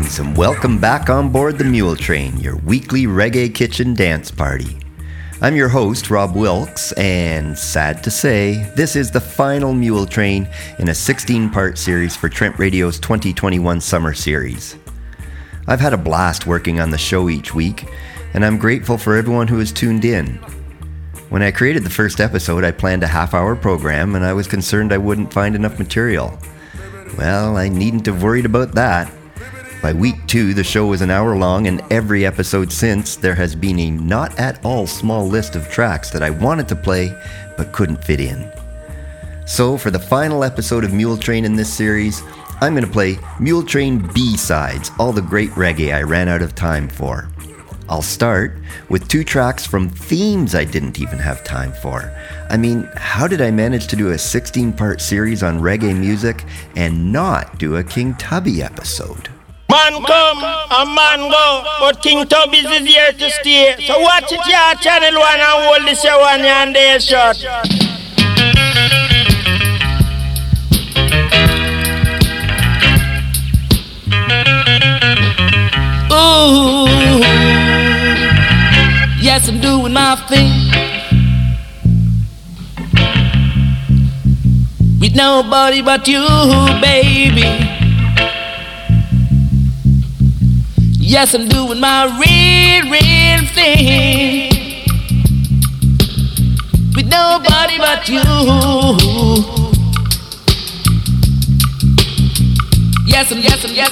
Greetings and welcome back on board the Mule Train, your weekly reggae kitchen dance party. I'm your host, Rob Wilkes, and sad to say, this is the final Mule Train in a 16-part series for Trent Radio's 2021 Summer Series. I've had a blast working on the show each week, and I'm grateful for everyone who has tuned in. When I created the first episode, I planned a half-hour program, and I was concerned I wouldn't find enough material. Well, I needn't have worried about that. By week 2, the show was an hour long, and every episode since, there has been a not at all small list of tracks that I wanted to play, but couldn't fit in. So, for the final episode of Mule Train in this series, I'm going to play Mule Train B-Sides, all the great reggae I ran out of time for. I'll start with 2 tracks from themes I didn't even have time for. I mean, how did I manage to do a 16-part series on reggae music and not do a King Tubby episode? Man come, a man go, but King Tubby's is here to stay. So watch it here, Channel 1, and hold this here one and there shot. Ooh, yes, I'm doing my thing with nobody but you, baby. Yes, I'm doing my real thing with nobody but you. Yes, I'm.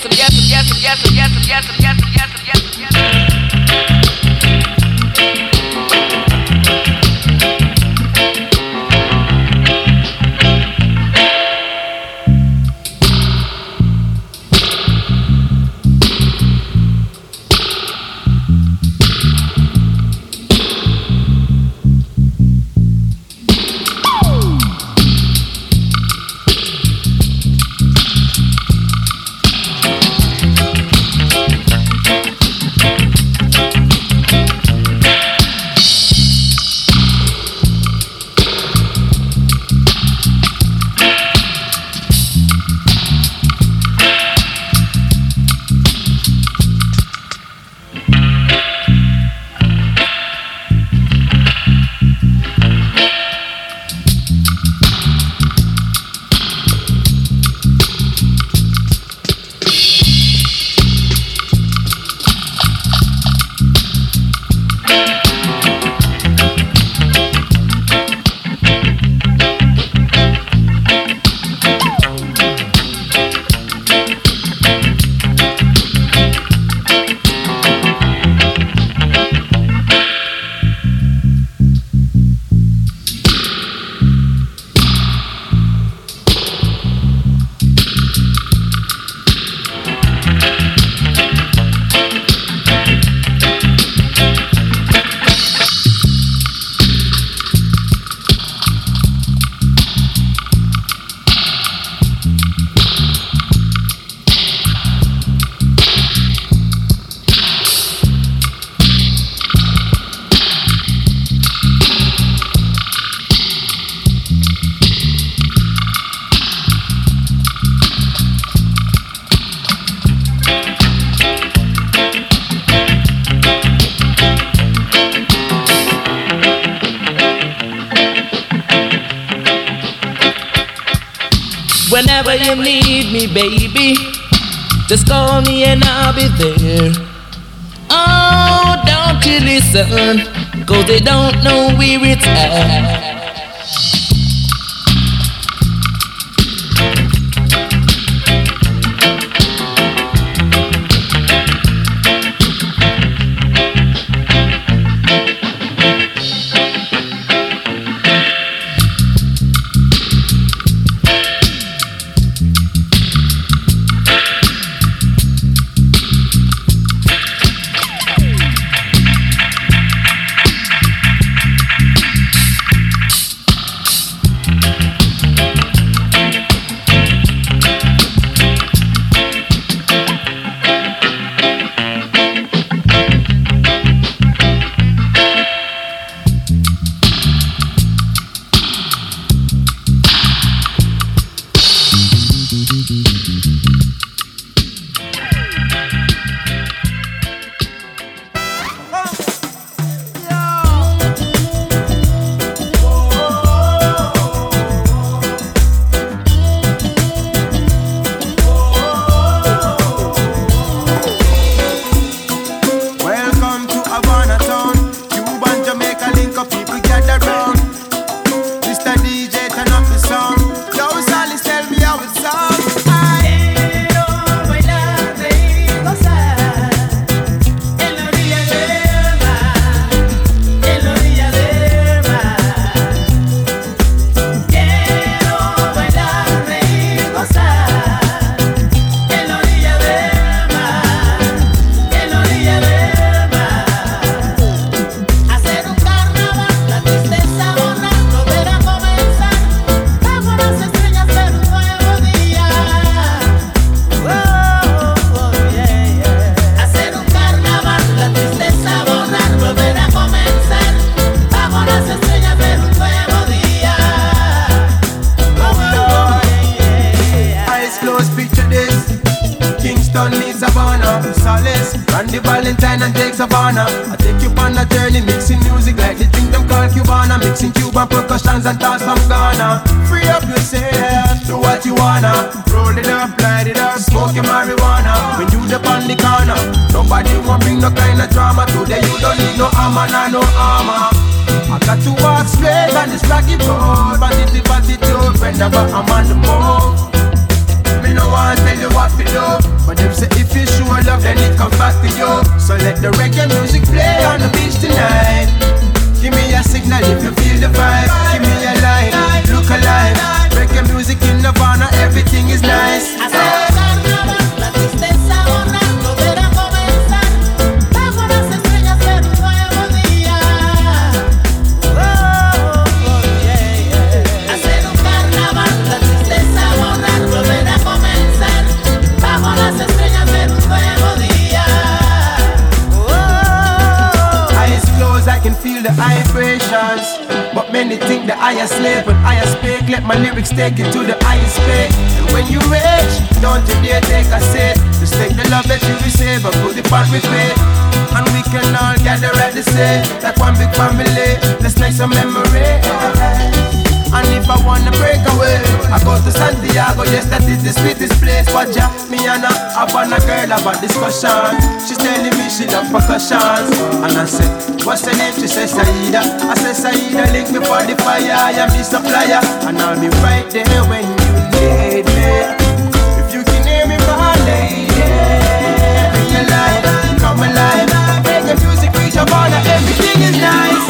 Whenever you need me, baby, just call me and I'll be there. Oh, don't you listen, 'cause they don't know where it's at. Gonzalez, Randy Valentine and Jake Savannah. I take you on a journey, mixing music like the drink them call Cubana, mixing Cuban percussions and thoughts from Ghana. Free up yourself, do what you wanna. Roll it up, light it up, smoke your marijuana. When you dip on the corner, nobody won't bring no kind of drama. Today you don't need no armor, no armor. I got to walk straight on this rocky road. Positive attitude, whenever I'm on the move. Me no want tell you what to do, but them say if you show love, then it comes back to you. So let the reggae music play on the beach tonight. Give me a signal if you feel the vibe. Give me a line, look alive. Reggae music in Nirvana, everything is nice. The vibrations, but many think that I am slave. When I speak, let my lyrics take you to the highest peak. And when you reach, don't you dare take a seat. Just take the love that you receive and put it on repeat. And we can all gather at the same, like one big family. Let's make some memory. And if I wanna break away, I go to Santiago, yes, that is the sweetest place. Watch ya, me and I want a girl about discussion. She's telling me she love percussions. And I said, what's her name? She says Saida. I said Saida, link me for the fire. I am the supplier, and I'll be right there when you need me. If you can hear me, my lady, realize, come alive. Reggae music, reach your border, everything is nice.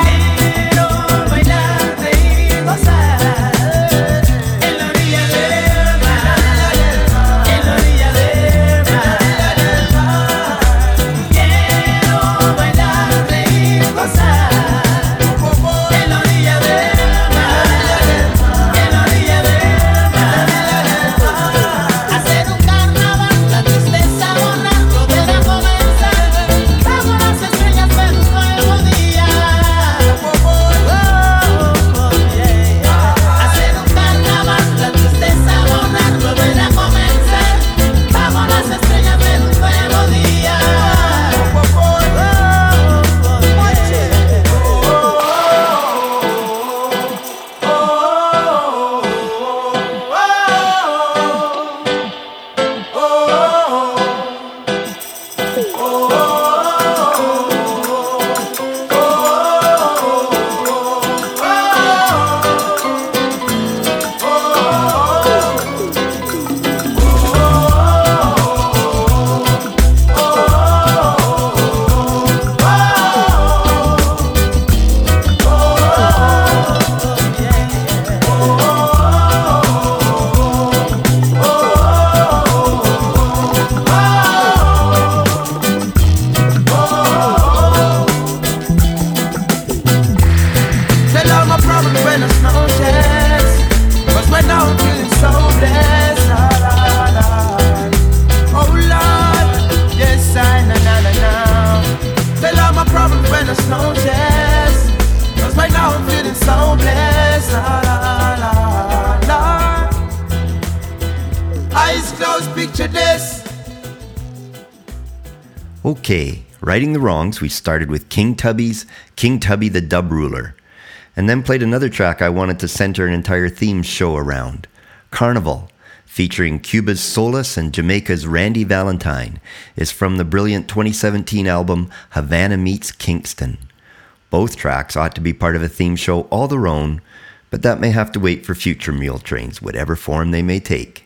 Okay, righting the wrongs, we started with King Tubby's King Tubby the Dub Ruler, and then played another track I wanted to center an entire theme show around, Carnival, featuring Cuba's Solus and Jamaica's Randy Valentine, is from the brilliant 2017 album Havana Meets Kingston. Both tracks ought to be part of a theme show all their own, but that may have to wait for future Mule Trains, whatever form they may take.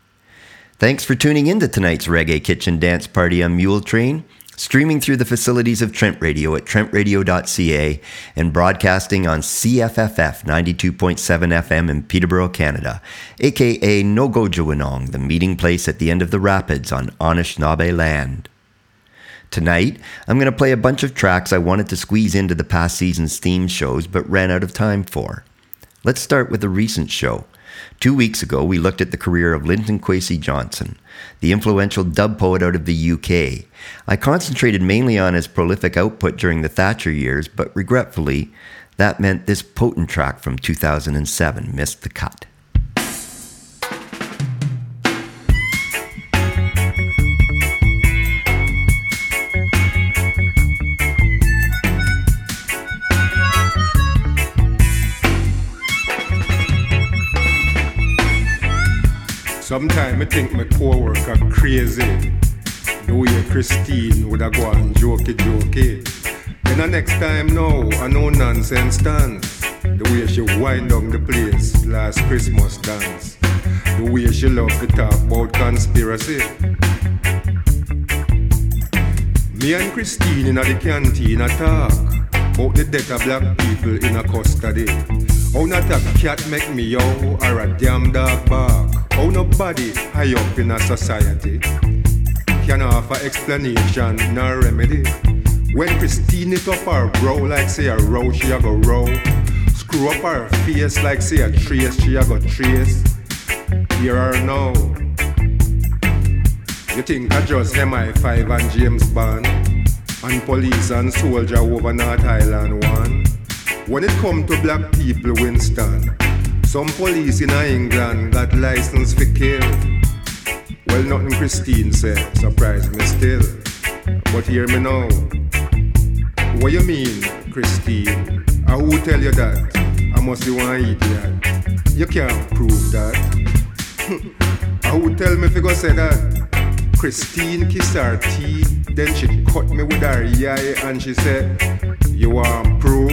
Thanks for tuning in to tonight's Reggae Kitchen Dance Party on Mule Train, streaming through the facilities of Trent Radio at trentradio.ca and broadcasting on CFFF 92.7 FM in Peterborough, Canada, aka Nogojuwanong, the meeting place at the end of the rapids on Anishinaabe land. Tonight, I'm going to play a bunch of tracks I wanted to squeeze into the past season's theme shows but ran out of time for. Let's start with a recent show. 2 weeks ago, we looked at the career of Linton Kwesi Johnson, the influential dub poet out of the UK. I concentrated mainly on his prolific output during the Thatcher years, but regretfully, that meant this potent track from 2007 missed the cut. Sometimes I think my co-worker crazy. The way Christine would have gone jokey. Then the next time now, I no nonsense dance. The way she wind down the place last Christmas dance. The way she love to talk about conspiracy. Me and Christine in the canteen a talk about the death of black people in a custody. How not a cat make me yow or a damn dog bark. How nobody high up in a society can offer explanation nor remedy. When Christine knit up her brow like say a row she a go row. Screw up her face like say a trace she a go trace. Hear her now. You think I just MI5 and James Bond and police and soldier over North Island one? When it come to black people, Winston, some police in England got license for kill. Well, nothing Christine said surprise me still. But hear me now. What you mean, Christine? I who tell you that? I must be one idiot. You can't prove that. I who tell me if you go say that? Christine kissed her teeth, then she cut me with her eye and she said, you want proof?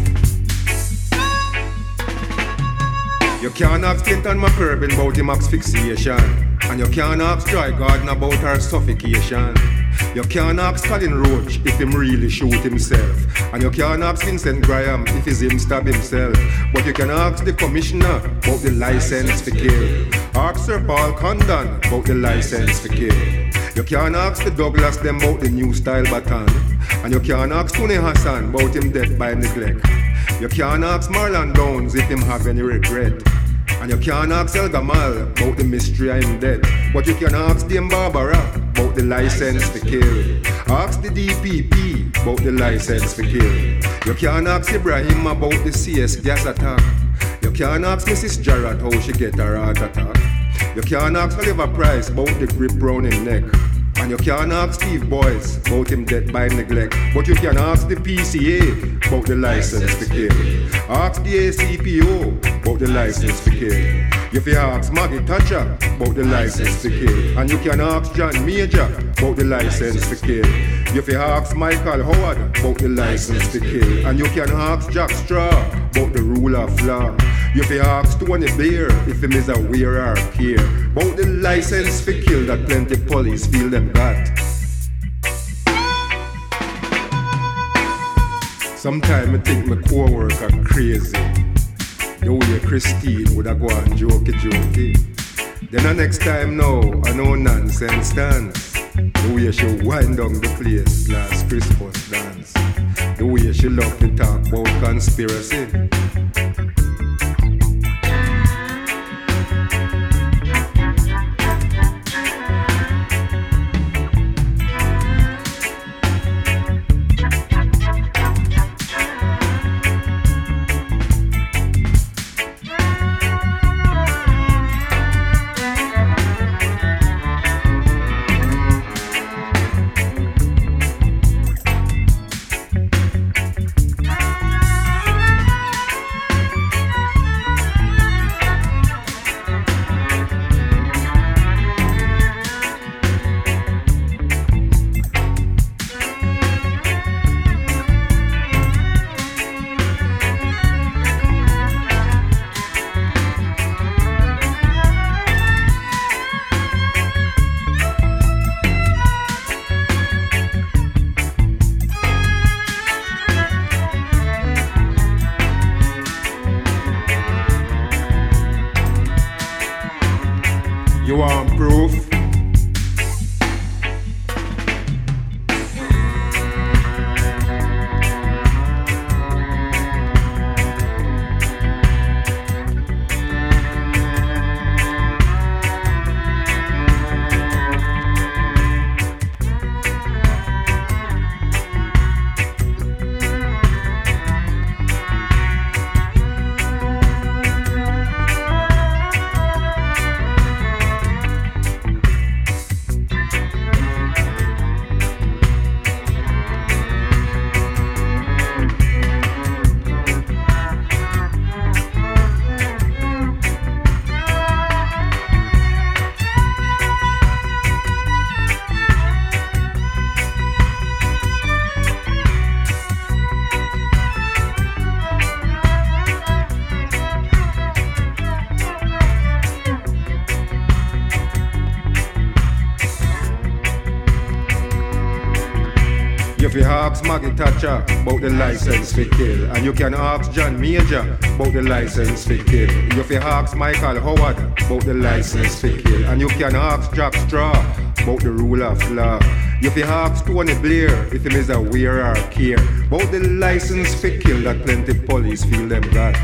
You can't ask Clinton McCurbin about him asphyxiation, and you can't ask Joy Gordon about her suffocation. You can't ask Colin Roach if him really shoot himself, and you can't ask Vincent Graham if it's him stab himself. But you can ask the commissioner about the license to kill. Ask Sir Paul Condon about the license to kill. You can't ask the Douglas them about the new style baton, and you can't ask Tony Hassan about him death by neglect. You can't ask Marlon Downs if him have any regret. And you can't ask El Gamal about the mystery of him death. But you can ask Dame Barbara about the license to kill. Ask the DPP about the license to kill. You can't ask Ibrahim about the CS gas attack. You can't ask Mrs. Jarrett how she get her heart attack. You can't ask Oliver Price about the grip round him neck. And you can't ask Steve Boyce about him death by neglect. But you can ask the PCA about the license to kill. Ask the ACPO about the license to kill. You can ask Maggie Thatcher about the license to kill. And you can ask John Major about the license to kill. You can ask Michael Howard about the license to kill. And you can ask Jack Straw about the rule of law. You can ask Tony Blair if him is aware or care about the license to kill that plenty police feel them got. Sometimes I think my co-worker crazy. The way Christine would have gone jokey. Then the next time now, I know nonsense dance. The way she wind down the place last Christmas dance. The way she love to talk about conspiracy. You want proof? fi ask Maggie Thatcher about the license fi kill, and you can ask John Major about the license fi kill. You fi ask Michael Howard about the license fi kill, and you can ask Jack Straw about the rule of law. You fi ask Tony Blair if him is aware or care about the license fi kill that plenty police feel them got.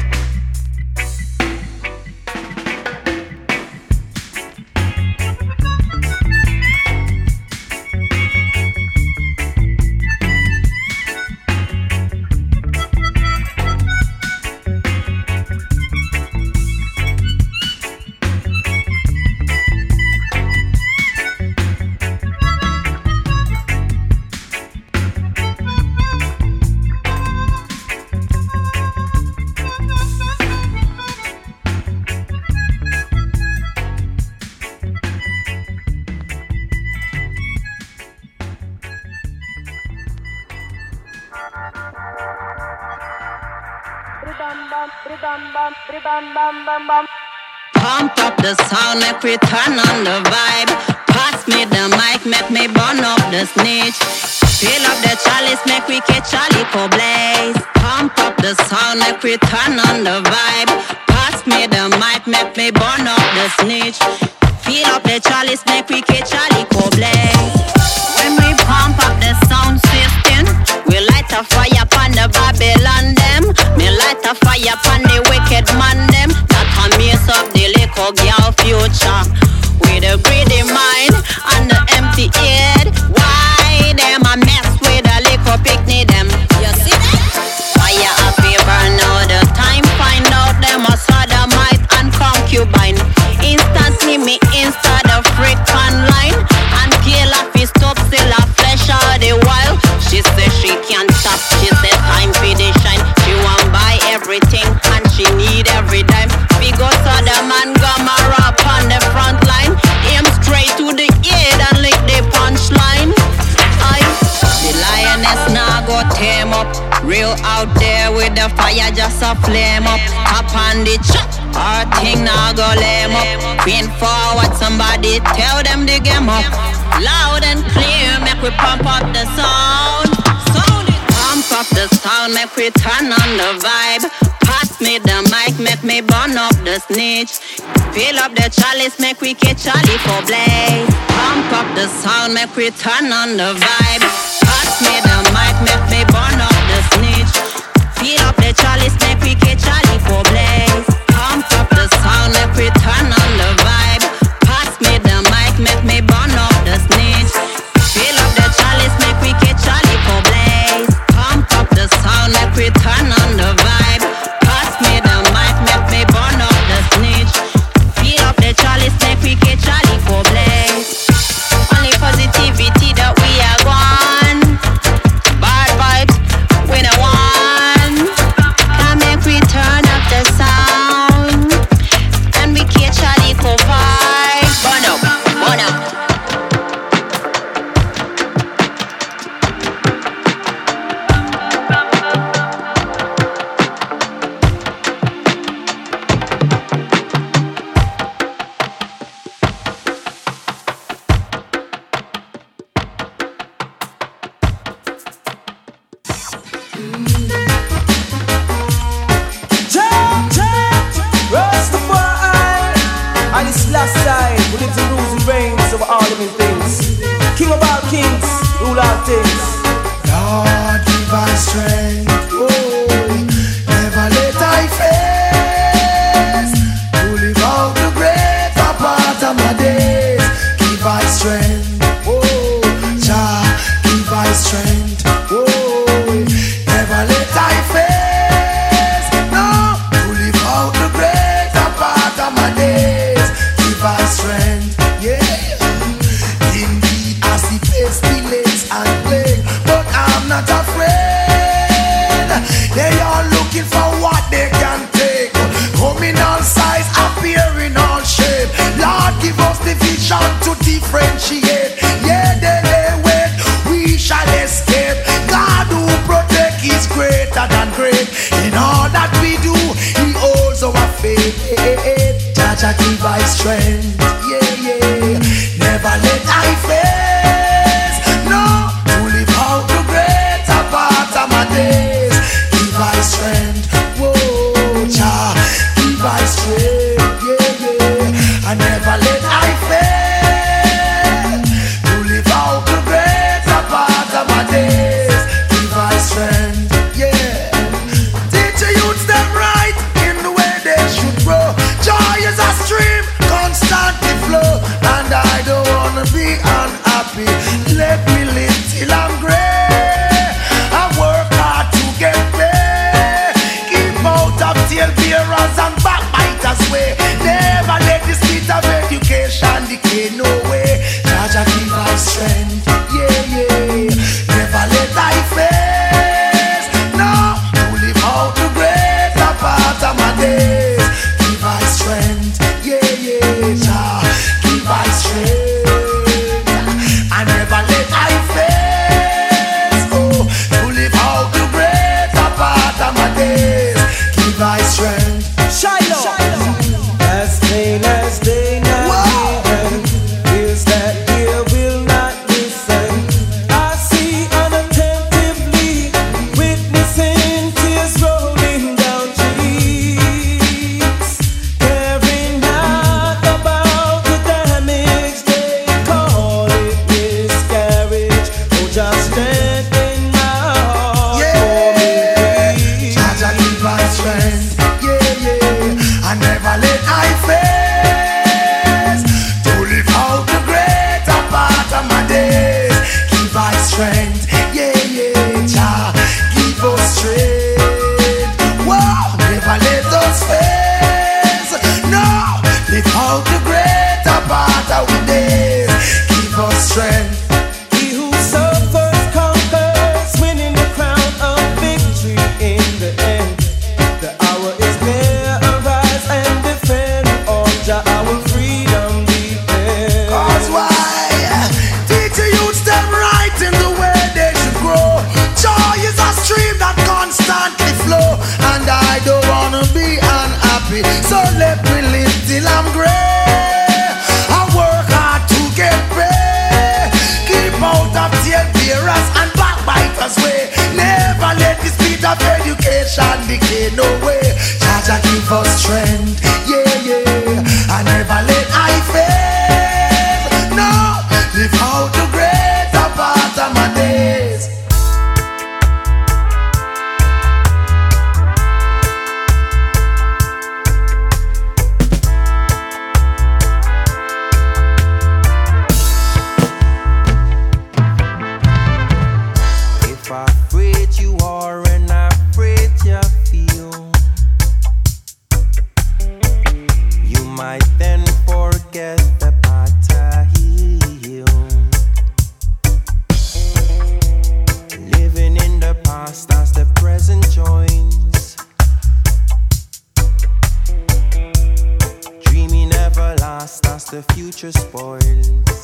Pump up the sound, make we turn on the vibe. Pass me the mic, make me burn up the snitch. Fill up the chalice, make we catch Charlie for blaze. Pump up the sound, make we turn on the vibe. Pass me the mic, make me burn up the snitch. Fill up the chalice, make we catch Charlie for blaze. When we pump up the sound system, we light a fire upon the Babylon them. Me light a fire upon the wicked man them. That a mess up the little girl future. With a greedy mind and the empty head. Why them a mess with a little picnic them? You see that? Fire a fever now the time. Find out them a sodomite and concubine. Instantly me insta the freak online. And kill a fist up still a flesh all the while. She says she can't stop, she said time for the shine. She want buy everything and she need every dime. We go Sodom and Gomorrah on the front line. Aim straight to the head and lick the punchline. The lioness now go tame up. Real out there with the fire just a flame up. Up on the chop, our thing now go lame up. Queen forward, somebody tell them the game up. Loud and clear, make we pump up the sound. Pump up the sound, make we turn on the vibe. Pass me the mic, make me burn up the snitch. Fill up the chalice, make we catch Charlie for blaze. Pump up the sound, make we turn on the vibe. Pass me the mic, make me burn up the snitch. Fill up the chalice, make we catch Charlie for blaze. Pump up the sound, make we turn on the vibe. Pass me the mic, make me burn up the snitch. Fill up the chalice, make we catch Charlie for blaze. Pump up the sound, make we turn on the vibe. Pass me the mic, make me burn up the snitch. Fill up the chalice, make we catch Charlie for blaze. Only positivity that we are gone. Bad vibes, we don't want. Can make we turn up the sound. And we catch Charlie for vibe. Burn up, burn up. Never let I face, no, to live out the grave. bearers and backbiters way. Never let the spirit of education decay, no way. Jah give us strength, yeah, yeah. Never let I face, no, to live out the greater part of my days. Give us strength, yeah, yeah. Jah give us strength, and never let I face, oh, to live out the greater part of my days. Give us strength, Shiloh. As plain as day now is that ear will not listen. I see unattentively, witnessing tears rolling down cheeks, caring not about the damage. They call it miscarriage. Oh, just stand in my heart for me, please. Jah give us strength, yeah, yeah. I never let I face to live out the greater part of my days. Give us strength, yeah, yeah. Jah give us strength. Wow, never let us face, no, live out the greater part of our days. Give us strength. He who suffers conquers, winning the crown of victory in the end. The hour is near, arise and defend. On Jah our freedom depends. Cause why? Teach the youths them right in the way they should grow. Joy is a stream that constantly flow, and I don't wanna be unhappy, so let me live till I'm gray. I work hard to get paid. Keep out of tail bearers and backbiters way. Never let the speed of education decay, no way. Jah give us strength, yeah, yeah. I never let I fail, no, live out the greater part of my days. If afraid you are and afraid you feel, you might then forget the path I heal. Living in the past as the present joins, dreaming never lasts as the future spoils.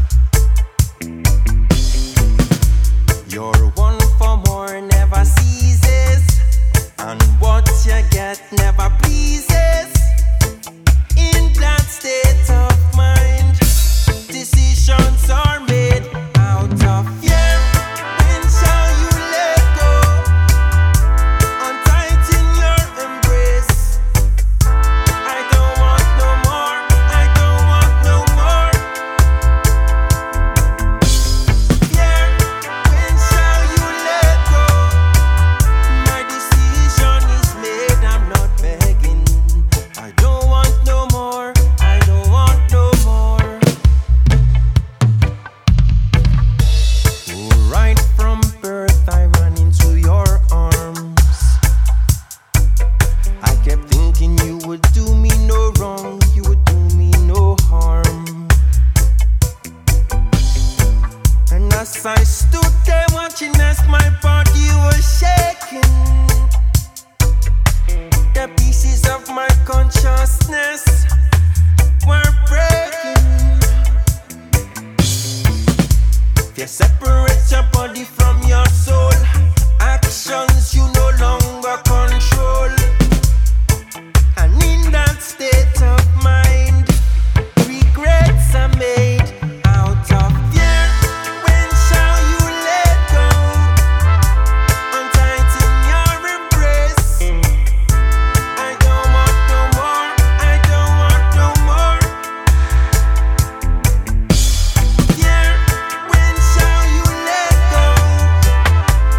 Your one for more never ceases, and what you get never pleases. In that state of mind, decisions are made out of fear. When shall you let go? Untighten your embrace. I don't want no more. I don't want no more. Fear. When shall you let go? My decision is made. I'm not begging. I don't want no more. I don't want no more. Oh, right from birth, I ran into your arms. I kept thinking you would do me no wrong, you would do me no harm. And as I stood there watching as my body was shaking, the pieces of my consciousness were breaking. If you separate your body from your soul, actions you no longer control. And in that state of mind, regrets are made out of fear. When shall you let go? Untighten your embrace. I don't want no more. I don't want no more. Fear. When shall you let go?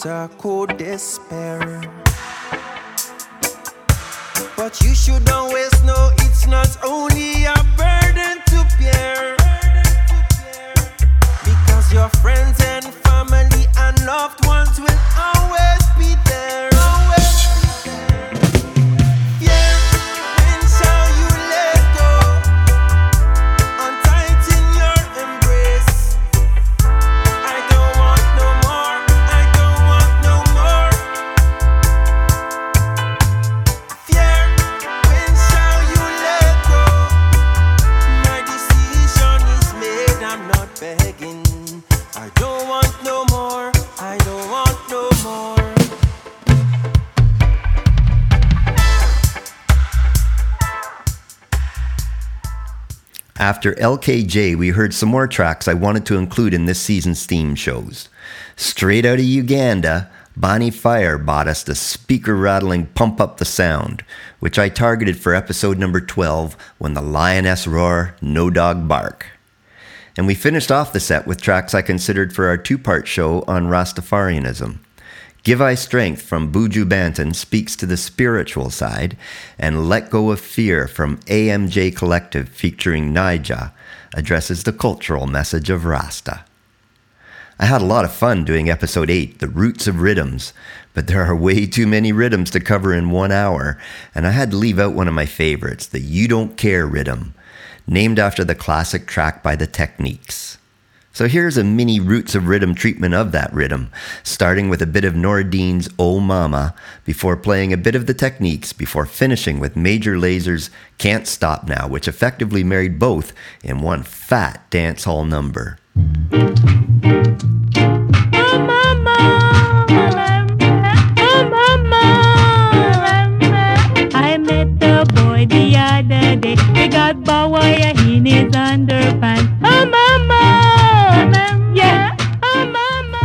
I could despair. But you shouldn't waste, no, it's not only a burden to bear. Because your friends and family and loved ones will always be there. After LKJ, we heard some more tracks I wanted to include in this season's theme shows. Straight out of Uganda, Bonnie Fire bought us the speaker-rattling Pump Up the Sound, which I targeted for episode number 12, When the Lioness Roar, No Dog Bark. And we finished off the set with tracks I considered for our two-part show on Rastafarianism. Give I Strength from Buju Banton speaks to the spiritual side, and Let Go of Fear from AMJ Collective featuring Naija addresses the cultural message of Rasta. I had a lot of fun doing episode 8, The Roots of Rhythms, but there are way too many rhythms to cover in 1 hour, and I had to leave out one of my favorites, the You Don't Care rhythm, named after the classic track by The Techniques. So here's a mini Roots of Rhythm treatment of that rhythm, starting with a bit of Noradin's Oh Mama, before playing a bit of The Techniques, before finishing with Major Laser's Can't Stop Now, which effectively married both in one fat dancehall number. Oh mama, I met the boy the other day. He got Bawaya in his underpants. Oh mama, yeah, oh mama.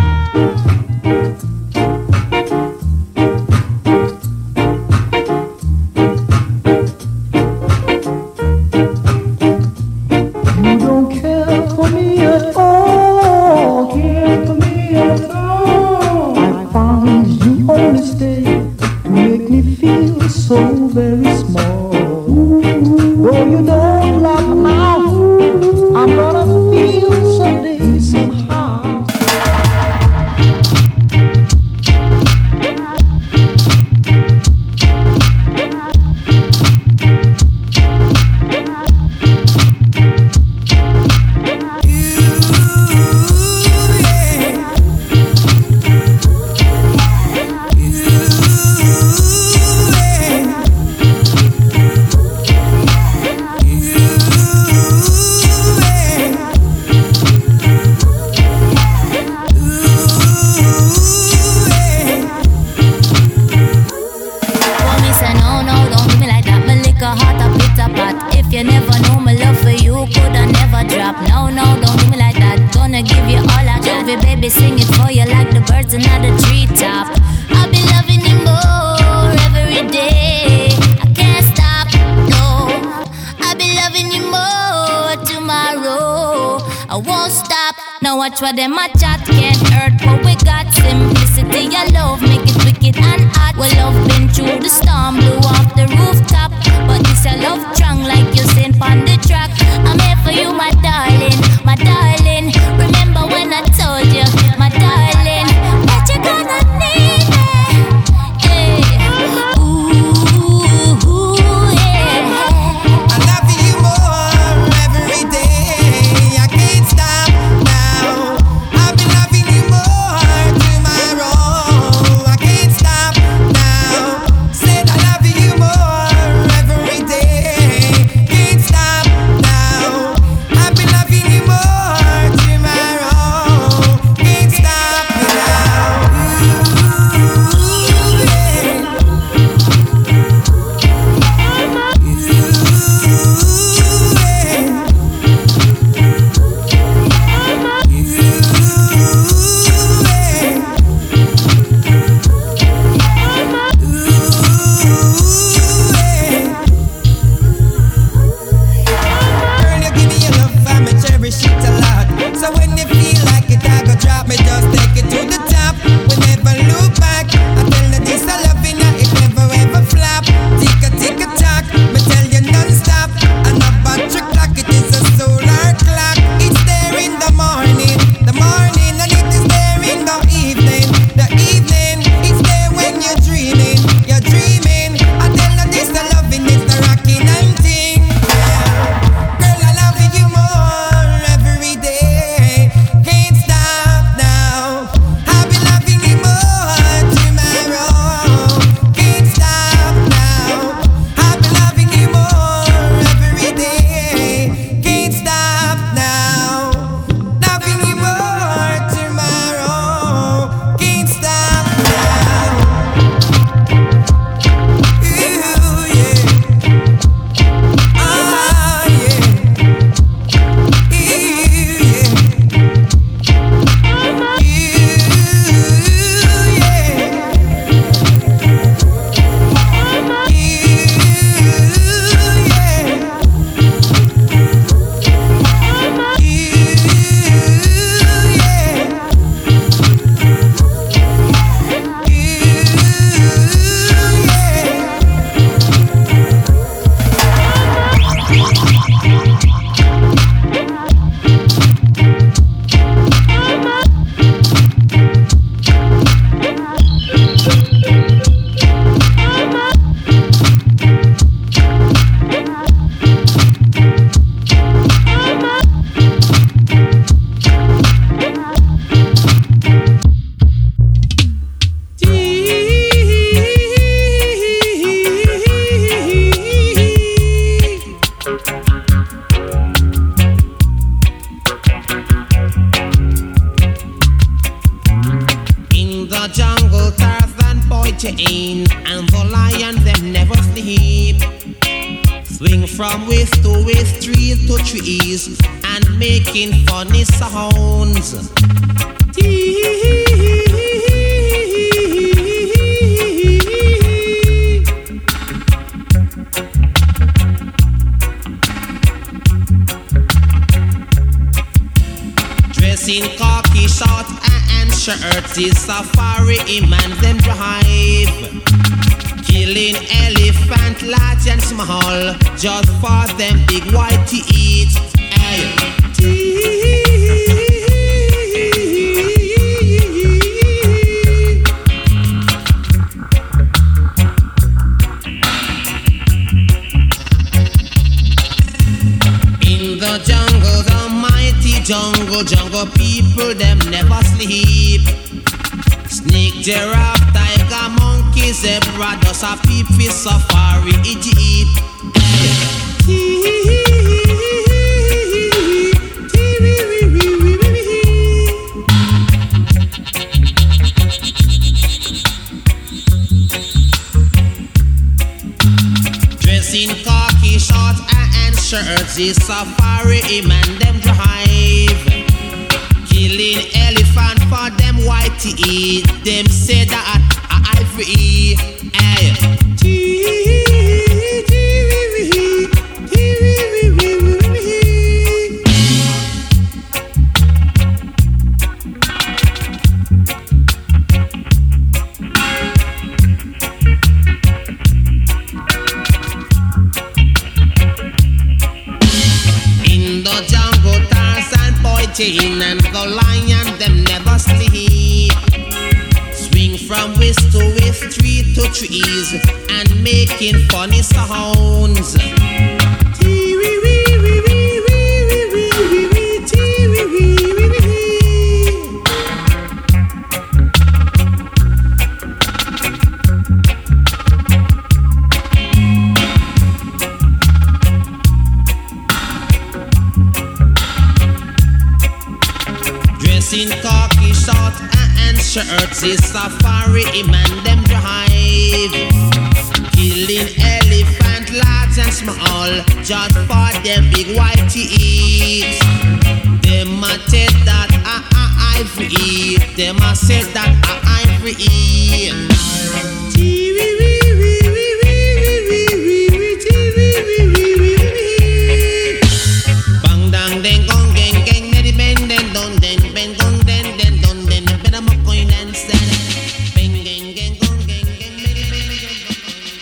You don't care for me at all, care for me at all. I find you only stay to make me feel so very small. Though you don't love me now, I'm gonna feel someday somehow. Sing it for you like the birds under the treetop. I'll be loving you more every day. I can't stop, no. I'll be loving you more tomorrow. I won't stop. Now watch what them a chat can't hurt what we got. Simplicity, your love make it wicked and hot. Well, love been through the storm, blew off the rooftop. But this your love strong like you sing on the track. I'm here for you, my darling, my darling. Remember when I told you, my darling, that you're gonna need me. Hey. Ooh, yeah. I love you more every day. I can't stop now. I'll be loving you more tomorrow. I can't stop now. Said I love you more every day. Can't stop now. I'll be loving you more tomorrow. jungle, Tarzan boy Jane, and the lion them never sleep. Swing from waist to waist, trees to trees, and making funny sounds. Dressed in khaki short and shirts, is safari man them drive. Killing elephant, large and small, just for them big white to eat. In the jungle, the mighty jungle people, them never sleep. Snake, giraffe, tiger, monkey, zebra, does a peep for safari, Egypt. Dressed in khaki shorts and shirts, is safari man them drive. Killing elephant for them white to eat. Them say that I free. In the jungle, Tarzan boy Jane and the lion them never sleep. Swing from waist to waist, tree to trees, and making funny sounds. Dressed in khaki short and shirts, is safari man them drive. Killing elephant, large and small, just for them big white to eat. Them a tell that I free. Them a say that I free. Bang dang deng gong geng geng, nedi bend den don den ben gong den den don den ben am coin and stand. Bang geng geng gong geng geng, nedi bend den don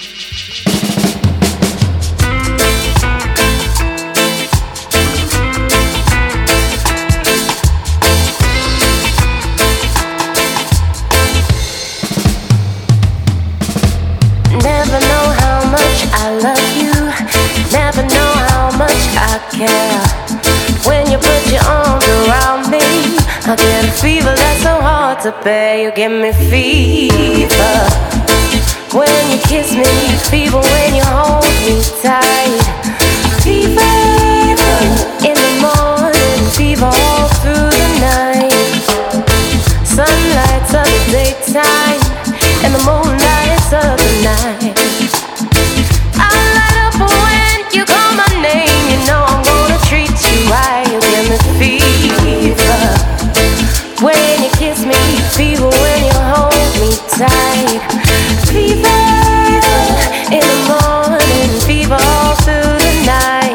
Never know how much I love you. Never know how much I care. When you put your arms around me, I get a fever that's so hard to bear. You give me fever when you kiss me, fever when you hold me tight. Fever in the morning, fever all through the night. Sun lights up the daytime, and the moon lights up the night. I light up when you call my name. You know I'm gonna treat you right. You give me fever when you kiss me, fever when you hold me tight. Fever in the morning, fever all through the night.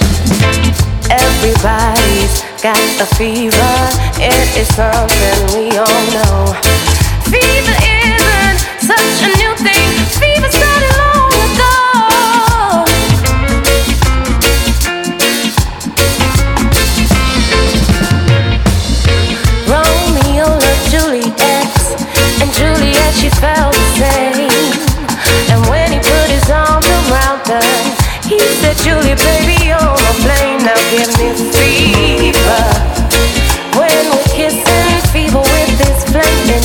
Everybody's got a fever. It is something we all know. Fever isn't such a new thing. Fever started long ago. Romeo loved Juliet, and Juliet, she felt the same. And when he put his arms around her, he said, Julie, baby, you're my flame. Now give me fever when we're kissing, fever with this flame in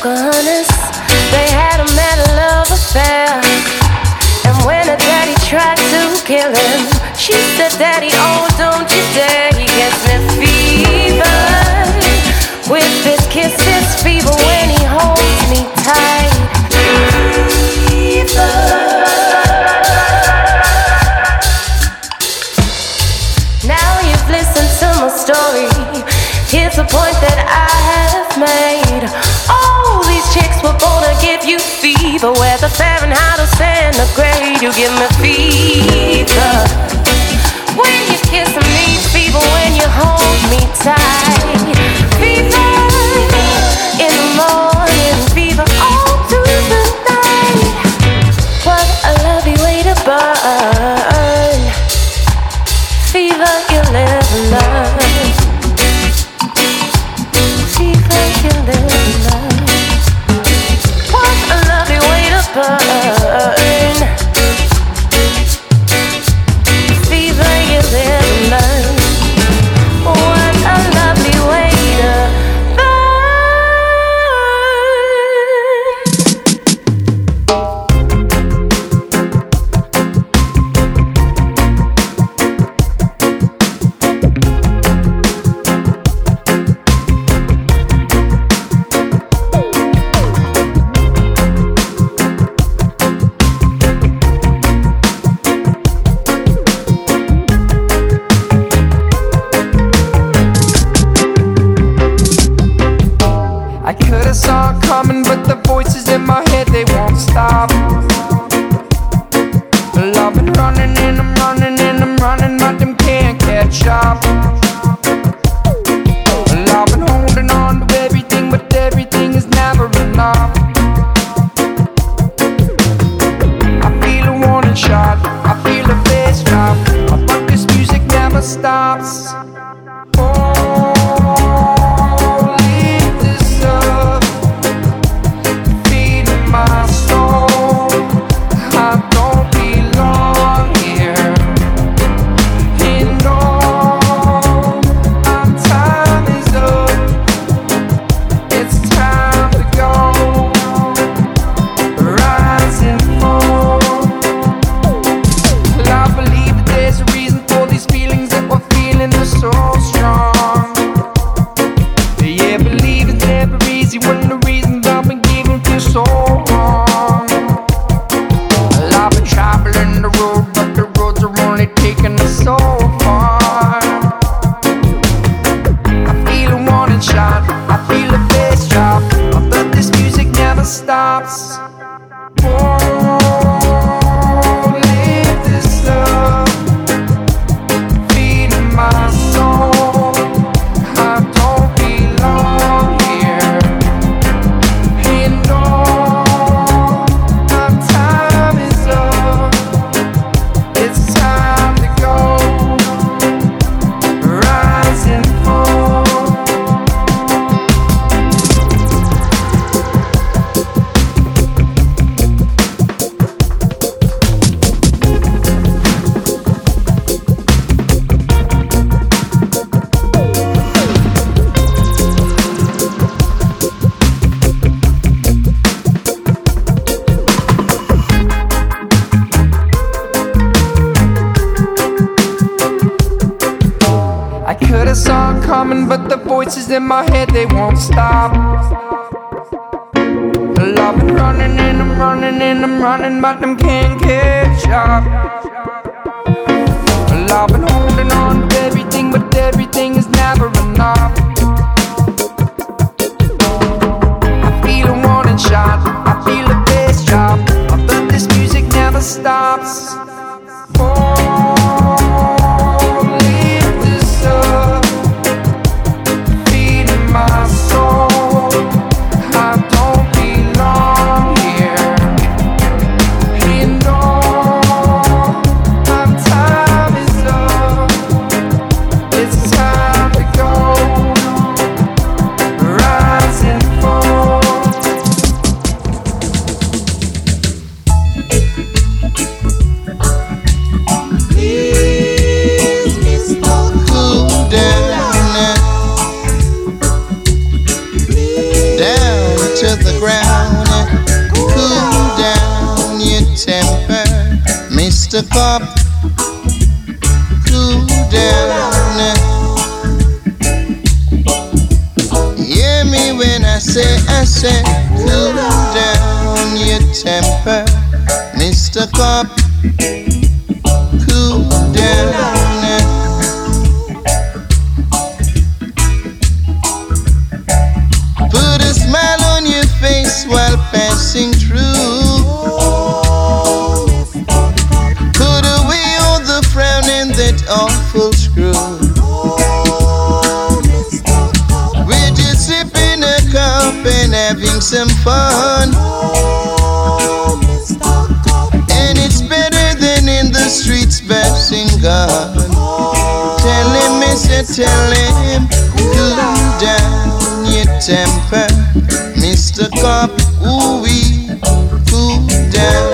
Pocahontas, they had a mad love affair. And when her daddy tried to kill him, she said, Daddy, oh, don't you dare. He gets me fever with his kisses, fever when he holds me tight. Fever. Now you've listened to my story. Here's the point that I have made. All these chicks were born to give you fever. Whether Fahrenheit or centigrade, you give me fever. When you kiss me, fever when you hold me tight. Fever in the morning, fever all through the night. What a lovely way to burn. Fever, you live and learn. Fever, you live and learn. What a lovely way to burn. Fever, you live and learn. What a lovely way to I could've saw it coming, but the voices in my head, they won't stop. Well, I've been running and I'm running and I'm running, but them can't catch up. Well, I've been holding on to everything, but everything is never enough. I feel a warning shot, I feel a bass drop, but this music never stops. My soul, I don't belong here. And all our time is up. It's time to go. Rise and fall. I believe that there's a reason for these feelings that we're feeling. They're so strong. Yeah, believe it's never easy when the reasons I've been giving feel so wrong. Well, I've been traveling the road, but the roads are only taking us so far. I feel a warning shot, I feel a bass drop, but this music never stops. Oh, lift this up, feeding my soul. I don't belong here. And all our time is up. It's time to go. Rise and fall. I could've saw it coming, but the voices in my head, they won't stop. Well, I've been running and I'm running and I'm running, but them can't catch up. Well, I've been holding on to everything, but everything is never enough. I feel a warning shot, I feel a bass drop, but this music never stops. Lift this up, feeding my soul. I don't belong here. And all our time is up. It's time to go. Mr. Cop, cool down. Hear me when I say, cool down your temper, Mr. Cop, cool down. Put a smile on your face while passing through. Put away all the frown and that awful screw. We're just sipping a cup and having some fun. And it's better than in the streets passing gun. Tell him, mister, tell him, cool down your temper, Mr. Cop, ooh-wee, cool down.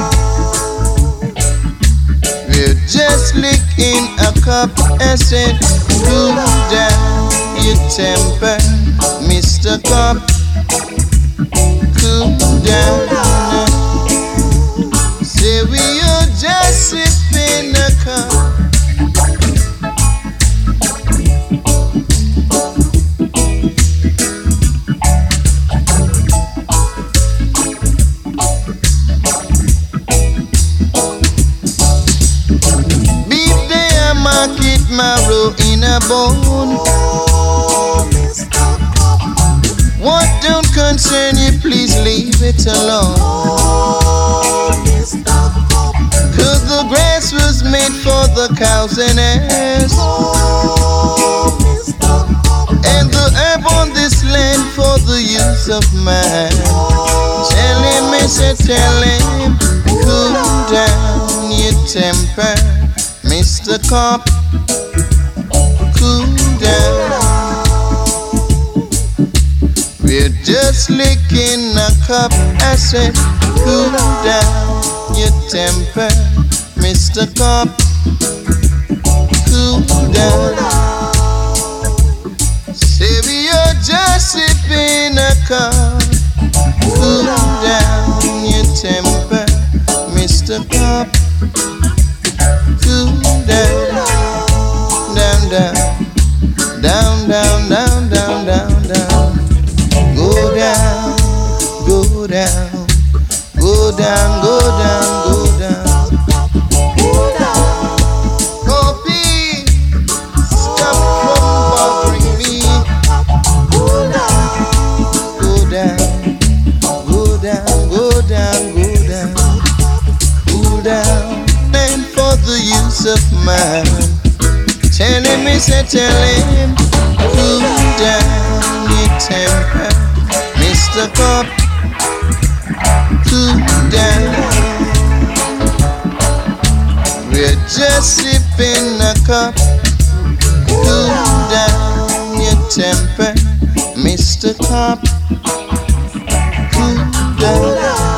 We're just licking a cup, I said, cool down your temper, Mr. Cop, cool down. Say we are just sipping a cup. Marrow in a bone. What don't concern you, please leave it alone. Cause the grass was made for the cows and ass, and the herb on this land for the use of man. Tell him, mister, tell him, cool down your temper, Mr. Cop, cool down. We're just licking a cup, I said, cool down your temper, Mr. Cop, cool down. Say we are just sipping a cup, cool down your temper, Mr. Cop, cool down, down, down, down, down, down, down, down, down. Go down, go down, go down, go down, go down, go down. Copy, stop from bothering me. Go down, go down, go down, go down, go down, go down. And for the use of man, tell him, mister, tell him, cool down your temper, Mr. Cop, cool down. We're just sipping a cup, cool down your temper, Mr. Cop, cool down.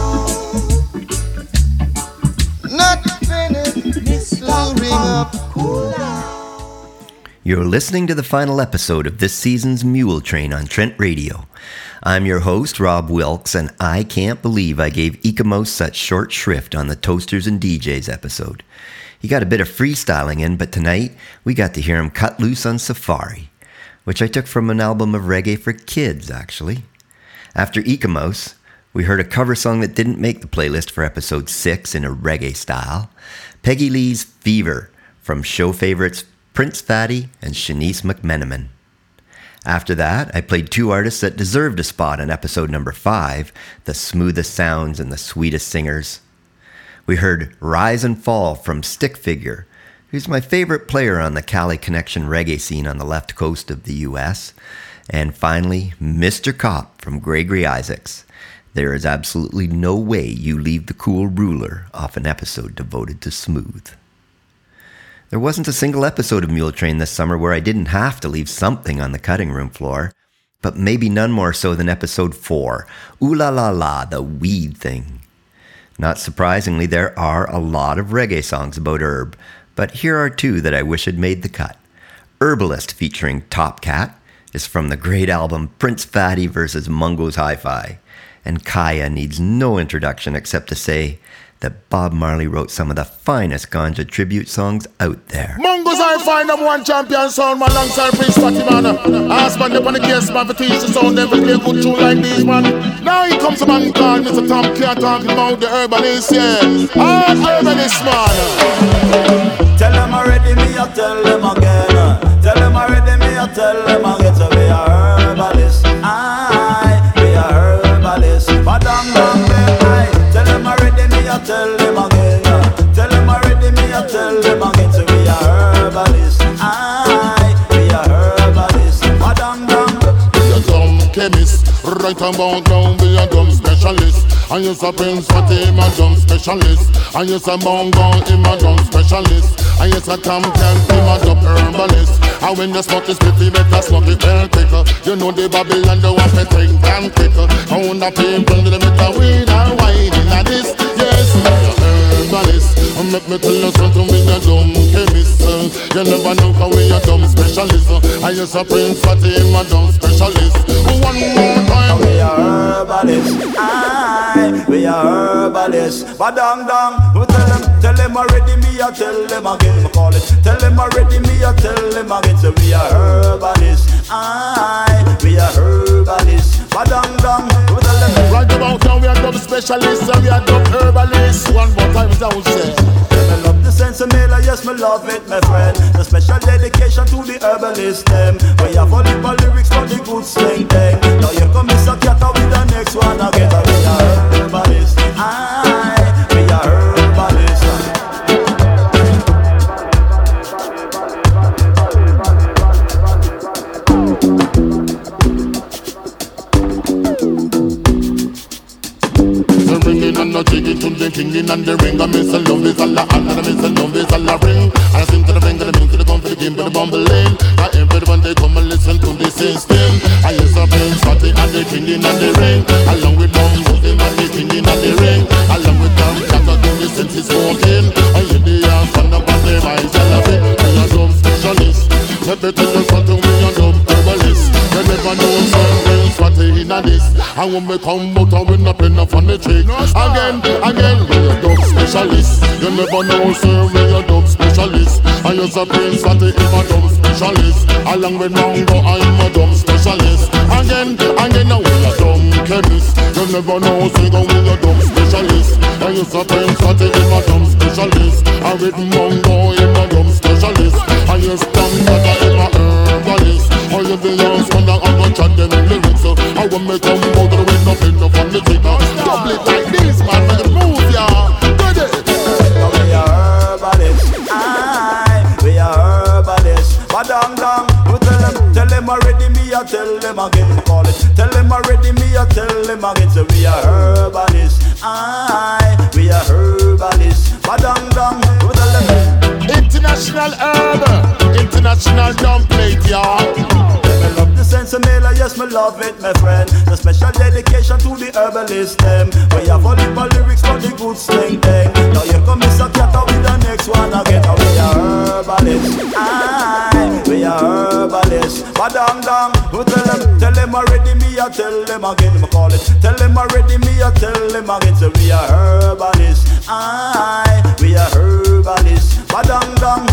Not finished, ring up, cool down. You're listening to the final episode of this season's Mule Train on Trent Radio. I'm your host, Rob Wilkes, and I can't believe I gave Ecamos such short shrift on the Toasters and DJs episode. He got a bit of freestyling in, but tonight we got to hear him cut loose on Safari, which I took from an album of reggae for kids, actually. After Ecamos, we heard a cover song that didn't make the playlist for episode 6 in a reggae style, Peggy Lee's Fever, from show favorites Prince Fatty and Shanice McMenamin. After that, I played two artists that deserved a spot on episode number 5, the smoothest sounds and the sweetest singers. We heard Rise and Fall from Stick Figure, who's my favorite player on the Cali Connection reggae scene on the left coast of the US. And finally, Mr. Cop from Gregory Isaacs. There is absolutely no way you leave the cool ruler off an episode devoted to smooth. There wasn't a single episode of Mule Train this summer where I didn't have to leave something on the cutting room floor, but maybe none more so than episode 4, Ooh La La La, the weed thing. Not surprisingly, there are a lot of reggae songs about herb, but here are two that I wish had made the cut. Herbalist featuring Top Cat is from the great album Prince Fatty vs. Mungo's Hi-Fi, and Kaya needs no introduction except to say, that Bob Marley wrote some of the finest ganja tribute songs out there. Mongo's I find them one champion sound, man, alongside Prince Fatty, man. Ask man, up on the case, man, for teach the sound, them for play good tune like these, man. Now he comes a man called Mr. Tom Care talking about the herbalist, yeah. All herbalist, man. Tell them already, me, I tell them again. Tell them already, me, I tell them again. So we are herbalist, aye, we are herbalist. Madam, tell them already, me, I tell them again. Tell them already, me, I tell them again. So we are herbalist, aye, we are herbalist. Madam, we are dumb chemist, right about down, we are dumb specialist. And you're a Prince Fatty, him a dumb specialist. And you're a Bongo, him a dumb specialist. And you're a Tom Kent, him a dumb herbalist. And when you smoke this pretty, better smoke it well quicker. You know the Babylon, the one for thing can quicker. And the people, they make a weed and wine in this. Yes, we are herbalist. And make me tell you something, we are dumb chemist. You never know how we are dumb specialist. And you're a Prince Fatty, him a dumb specialist. One more time, we are herbalist. Aye, we are herbalist. Badang dang, tell them already, me I tell them again. Call it. Tell them already, me I tell them again. So we are herbalist. Aye, we are herbalist. Badang dang, right about now we are double specialists and we are double herbalists. One more time, is that what you say? I love the sense of mailer, yes, me love it, my friend. The special dedication to the herbalist, them. We have all the lyrics for the good slang, thing. Now you come Mr. Kata with the next one again. We are herbalist, aye, we are herbalist. The ringing and the jigging to the kinging and the ring. I miss a love is a la and I miss a love is a la ring. And I sing to the ring and the ring to the gun for the game for the bumbling. I everyone they come and listen to the system. I used to Prince Fatty and the kinging and the ring. Along with Don Muslim and the kinging and the ring. Along with Tom Kata to the senses smoking. I hear the ass from the body, my jelly. I am dumb specialist. Let me tell you something, we are dumb herbalist. You never know some Prince Fatty in a this. And when we come out and we not enough on the trick. Again, we are dumb specialist. You never know, sir, we are dumb specialist. I use a Prince Fatty, I'm a dumb specialist. Along with Mongo, I'm a dumb specialist. Again, now we are dumb chemist. You never know, sir, we are dumb specialist. I use a Prince Fatty, I'm a dumb specialist. And with Mongo, I'm a dumb specialist. I use Tom Kata, I'm a herbalist. Or you be young, son, I'm gonna chat them lyrics. I want me come out of the way, nothing up on the ticker. Double it like this, man, make it move, y'all. Good it. We are herbalist, aye, we are herbalist. Badang dang, tell them already, me I tell them again. Call it. Tell them already, me I tell them again. So we are herbalist, aye, we are herbalist. Badang dang, international herb, international dump plate, y'all. I love the sense of mailer, yes, me love it, my friend. The special dedication to the herbalist, them. We have all the lyrics for the good slang, thing. Now you come Mr. Kata with the next one again. Now we are herbalist, aye, we are herbalist. Badang dang, tell them already, me I tell them again. Me call it. Tell them already, me I tell them again. So we are herbalist, aye, we are herbalist. Badang dang,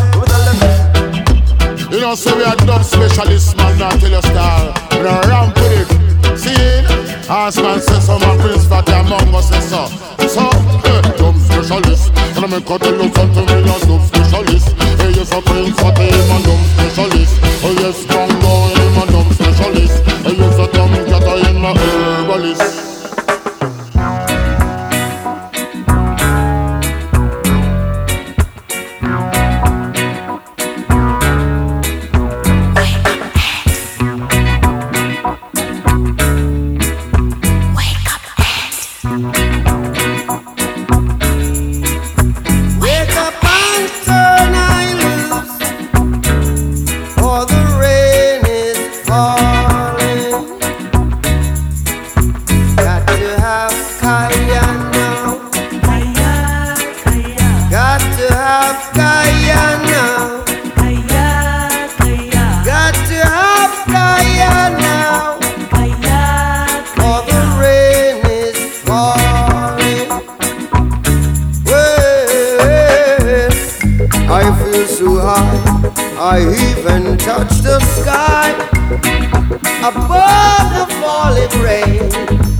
you know, so we are dumb specialists, man, now tell your style. We're around with it. See, ask man says so, my Prince Fatty among us says so. So, dumb specialist. And I'm going to tell you something, we are dumb specialist. Hey, yes, a Prince Fatty, I'm a dumb specialist. Oh, yes, Bongo, I'm a dumb specialist. Hey, yes, a Tom Kata, I'm a herbalist. Wake up and turn eye loose. I even touch the sky above the falling rain.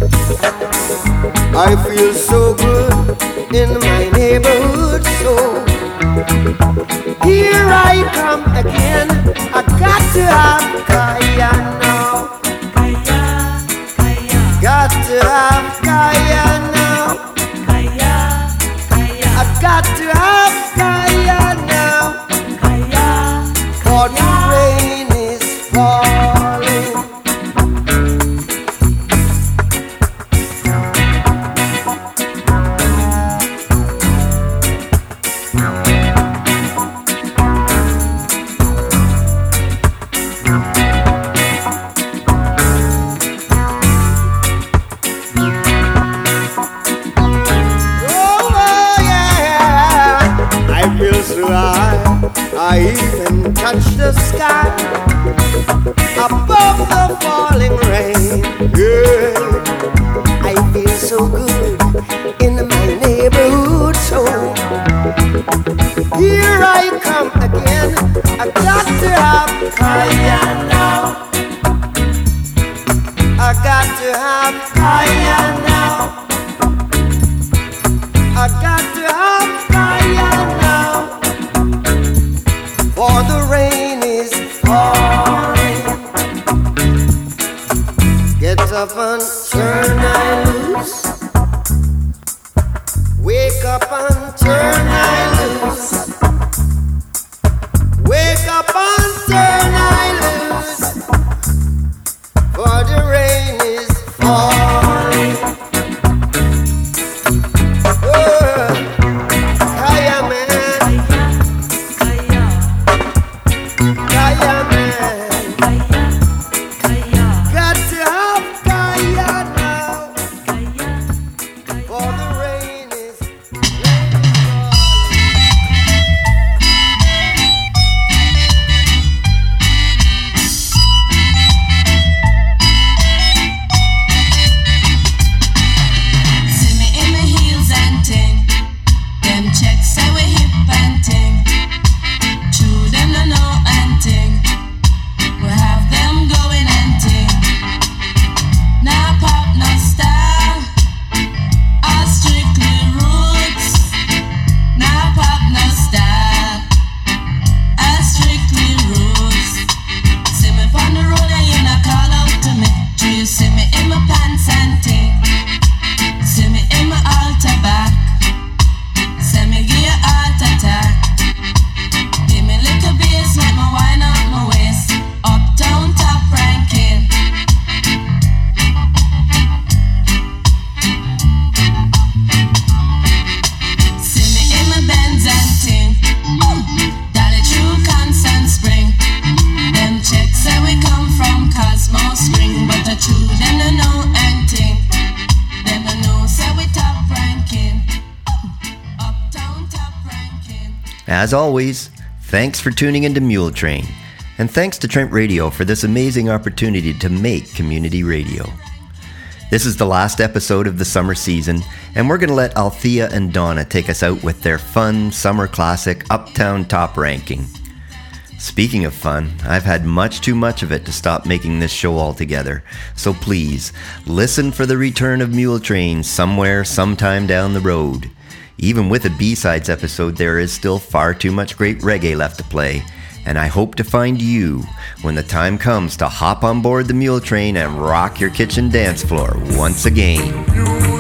I feel so good in my neighborhood, so here I come again. I got to have Kaya now. Got to have Kaya now. I got to have Kaya now. For the rain is falling. I even touch the sky above the falling rain. Yeah, I feel so good in my neighborhood, so here I come again. I got to have Kaya now. I got to have Kaya now. I got to have Kaya now. For the rain is falling. Get up and turn I loose. Wake up and turn I loose. Wake up and turn I loose. For the rain is falling. Kaya man. Kaya man. Got to have Kaya now. For the rain is see me in my heels and ting. Them checks say we hip and ting. True them no know and ting. We have them going and ting. Now pop no style. All strictly roots. Now pop no style. All strictly roots. See me on the road and you not call out to me. Do you see me in my pants and ting? See me in my altar back. Say me give you heart attack. Give me little bass, make me wind up my waist. Uptown top ranking. See me in my Benz and ting. Dolly through Constant Spring. Them checks say we come from Cosmo Spring, but the true them no know and ting. Them no know say we top ranking. Uptown top ranking. As always, thanks for tuning into Mule Train, and thanks to Trent Radio for this amazing opportunity to make community radio. This is the last episode of the summer season, and we're going to let Althea and Donna take us out with their fun summer classic Uptown Top Ranking. Speaking of fun, I've had much too much of it to stop making this show altogether, so please, listen for the return of Mule Train somewhere, sometime down the road. Even with a B-Sides episode, there is still far too much great reggae left to play, and I hope to find you when the time comes to hop on board the Mule Train and rock your kitchen dance floor once again.